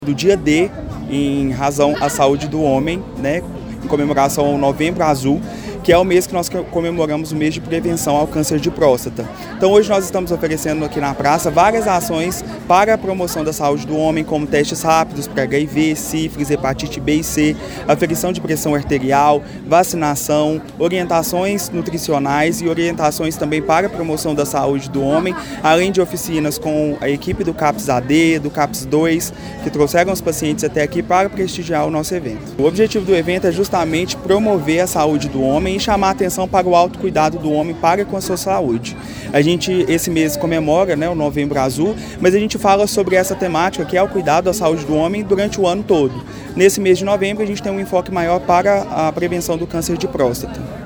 Do dia D, em razão à saúde do homem, né, em comemoração ao Novembro Azul, que é o mês que nós comemoramos o mês de prevenção ao câncer de próstata. Então hoje nós estamos oferecendo aqui na praça várias ações para a promoção da saúde do homem, como testes rápidos para HIV, sífilis, hepatite B e C, aferição de pressão arterial, vacinação, orientações nutricionais e orientações também para a promoção da saúde do homem, além de oficinas com a equipe do CAPS AD, do CAPS 2, que trouxeram os pacientes até aqui para prestigiar o nosso evento. O objetivo do evento é justamente promover a saúde do homem e chamar a atenção para o autocuidado do homem para com a sua saúde. A gente, esse mês, comemora, né, o Novembro Azul, mas a gente fala sobre essa temática que é o cuidado da saúde do homem durante o ano todo. Nesse mês de novembro, a gente tem um enfoque maior para a prevenção do câncer de próstata.